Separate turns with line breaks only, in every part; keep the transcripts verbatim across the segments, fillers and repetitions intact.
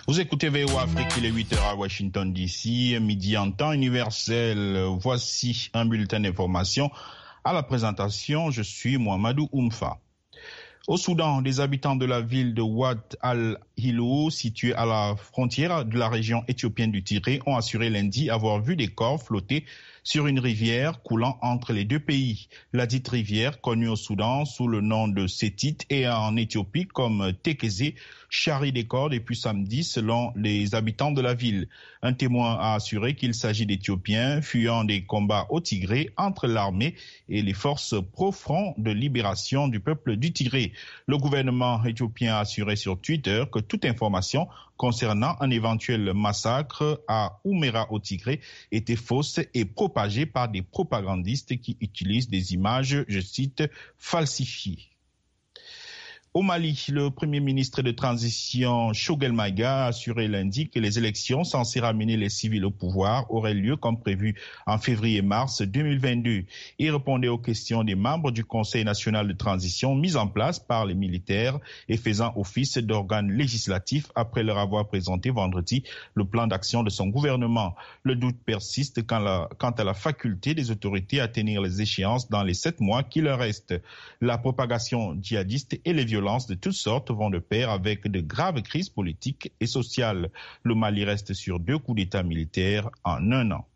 Vous écoutez V O Afrique, il est huit heures à Washington D C, midi en temps universel. Voici un bulletin d'information. À la présentation, je suis Mohamedou Oumfa. Au Soudan, des habitants de la ville de Wad al-Hilo, située à la frontière de la région éthiopienne du Tigré, ont assuré lundi avoir vu des corps flotter sur une rivière coulant entre les deux pays. La dite rivière, connue au Soudan sous le nom de Sétit et en Éthiopie comme Tekeze, charrie des corps depuis samedi selon les habitants de la ville. Un témoin a assuré qu'il s'agit d'Éthiopiens fuyant des combats au Tigré entre l'armée et les forces pro-front de libération du peuple du Tigré. Le gouvernement éthiopien a assuré sur Twitter que toute information concernant un éventuel massacre à Oumera au Tigré était fausse et propagée par des propagandistes qui utilisent des images, je cite, falsifiées. Au Mali, le premier ministre de transition Choguel Maïga a assuré lundi que les élections censées ramener les civils au pouvoir auraient lieu comme prévu en février-mars deux mille vingt-deux. Il répondait aux questions des membres du Conseil national de transition mis en place par les militaires et faisant office d'organe législatif après leur avoir présenté vendredi le plan d'action de son gouvernement. Le doute persiste quant à la faculté des autorités à tenir les échéances dans les sept mois qui leur restent. La propagation djihadiste et les violences de toutes sortes vont de pair avec de graves crises politiques et sociales. Le Mali reste sur deux coups d'État militaires en un an.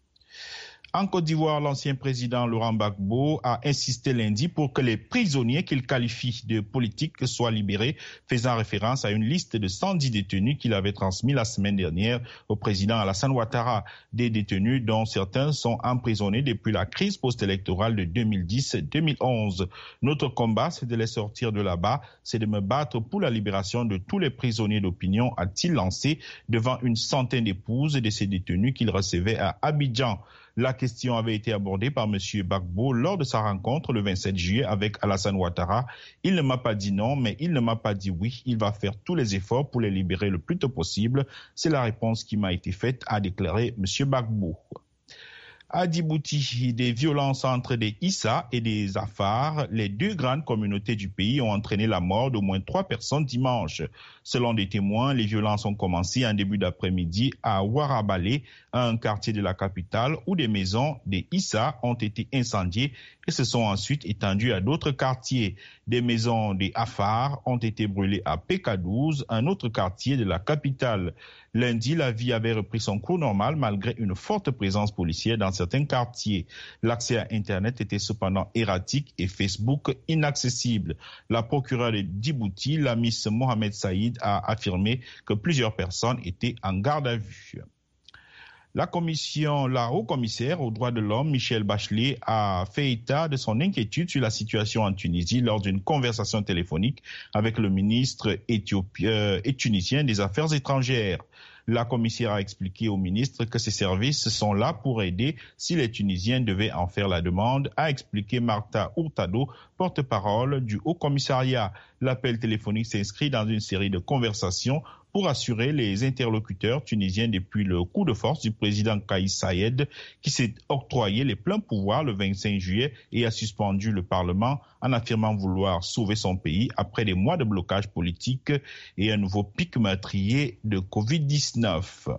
En Côte d'Ivoire, l'ancien président Laurent Gbagbo a insisté lundi pour que les prisonniers qu'il qualifie de politiques soient libérés, faisant référence à une liste de cent dix détenus qu'il avait transmis la semaine dernière au président Alassane Ouattara. Des détenus dont certains sont emprisonnés depuis la crise post-électorale de deux mille dix deux mille onze. Notre combat, c'est de les sortir de là-bas, c'est de me battre pour la libération de tous les prisonniers d'opinion, a-t-il lancé devant une centaine d'épouses de ces détenus qu'il recevait à Abidjan. La question avait été abordée par M. Gbagbo lors de sa rencontre le vingt-sept juillet avec Alassane Ouattara. Il ne m'a pas dit non, mais il ne m'a pas dit oui. Il va faire tous les efforts pour les libérer le plus tôt possible. C'est la réponse qui m'a été faite, a déclaré M. Gbagbo. À Djibouti, des violences entre des Issa et des Afars, les deux grandes communautés du pays, ont entraîné la mort d'au moins trois personnes dimanche. Selon des témoins, les violences ont commencé en début d'après-midi à Warabale, un quartier de la capitale où des maisons des Issa ont été incendiées et se sont ensuite étendues à d'autres quartiers. Des maisons des Afars ont été brûlées à P K douze, un autre quartier de la capitale. Lundi, la vie avait repris son cours normal malgré une forte présence policière dans certains quartiers. L'accès à Internet était cependant erratique et Facebook inaccessible. La procureure de Djibouti, la Miss Mohamed Saïd, a affirmé que plusieurs personnes étaient en garde à vue. La commission, la haut-commissaire aux droits de l'homme, Michelle Bachelet, a fait état de son inquiétude sur la situation en Tunisie lors d'une conversation téléphonique avec le ministre éthiopien et tunisien des Affaires étrangères. La commissaire a expliqué au ministre que ses services sont là pour aider si les Tunisiens devaient en faire la demande, a expliqué Martha Hurtado, porte-parole du Haut-Commissariat. L'appel téléphonique s'inscrit dans une série de conversations pour assurer les interlocuteurs tunisiens depuis le coup de force du président Kais Saied, qui s'est octroyé les pleins pouvoirs le vingt-cinq juillet et a suspendu le Parlement en affirmant vouloir sauver son pays après des mois de blocage politique et un nouveau pic meurtrier de covid dix-neuf.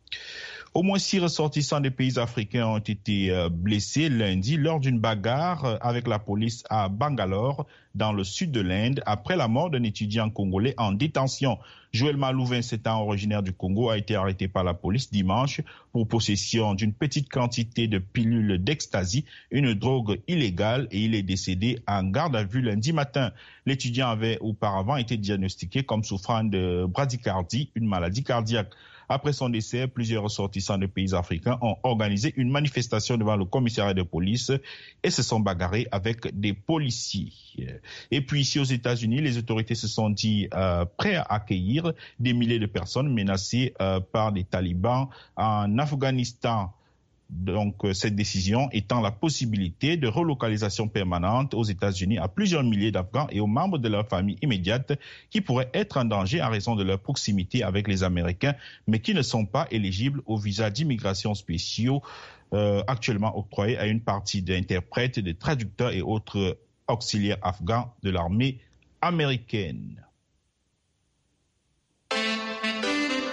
Au moins six ressortissants des pays africains ont été blessés lundi lors d'une bagarre avec la police à Bangalore, dans le sud de l'Inde, après la mort d'un étudiant congolais en détention. Joël Malou, vingt-sept ans, originaire du Congo, a été arrêté par la police dimanche pour possession d'une petite quantité de pilules d'ecstasy, une drogue illégale, et il est décédé en garde à vue lundi matin. L'étudiant avait auparavant été diagnostiqué comme souffrant de bradycardie, une maladie cardiaque. Après son décès, plusieurs ressortissants de pays africains ont organisé une manifestation devant le commissariat de police et se sont bagarrés avec des policiers. Et puis ici aux États-Unis, les autorités se sont dit euh, prêts à accueillir des milliers de personnes menacées euh, par des talibans en Afghanistan. Donc, cette décision étant la possibilité de relocalisation permanente aux États-Unis à plusieurs milliers d'Afghans et aux membres de leur famille immédiate qui pourraient être en danger en raison de leur proximité avec les Américains, mais qui ne sont pas éligibles aux visas d'immigration spéciaux euh, actuellement octroyés à une partie d'interprètes, de traducteurs et autres auxiliaires afghans de l'armée américaine.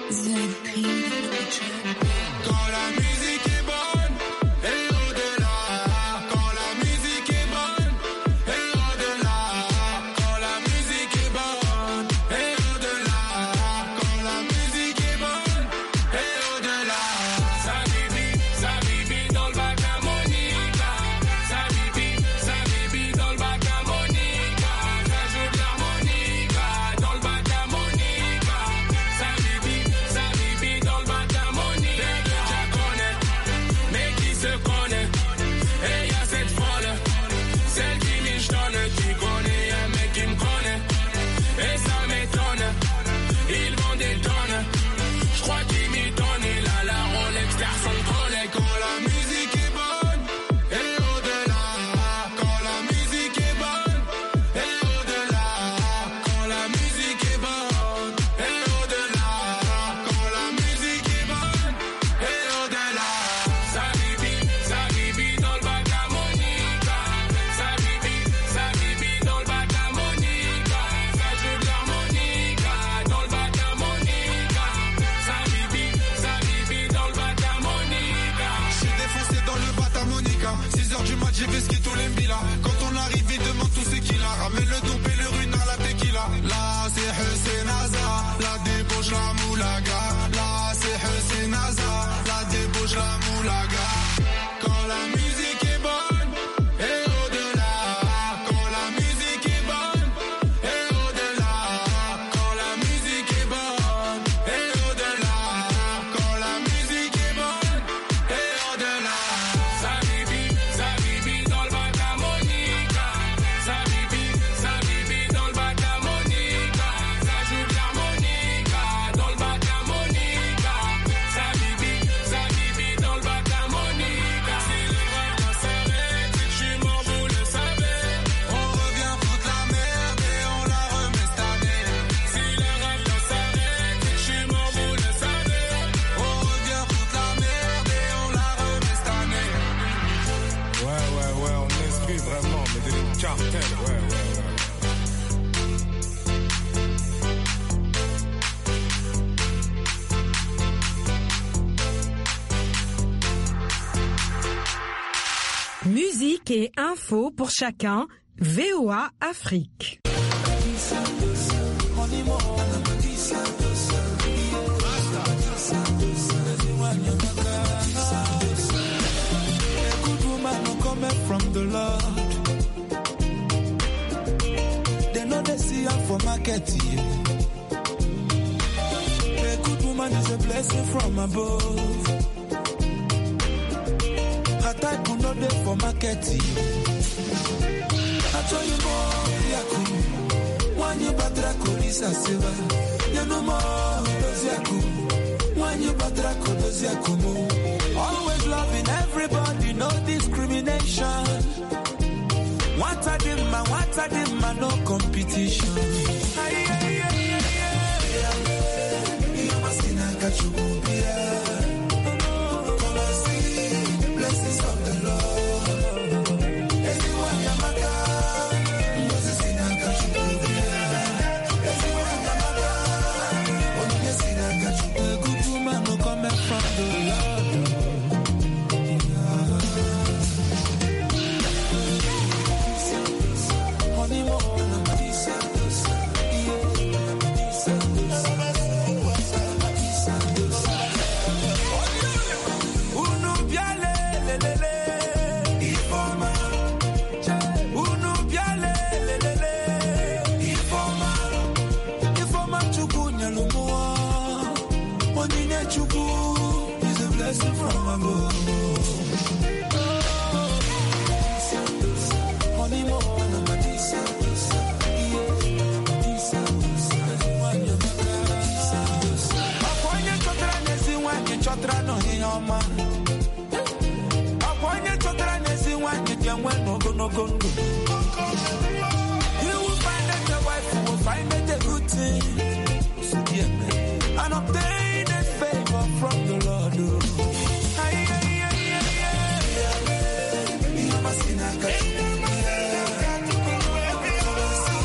Musique et info pour chacun, V O A Afrique.
From the Lord, they know they see her for market. A good woman is a blessing from above. Her type will not there for market. I told you more, Yaku. One you batra kolisa seva. You know more, those Yaku. One you batra kolos Yakumo. Always loving everybody, no discrimination. What I did, man, what I did, man, no competition.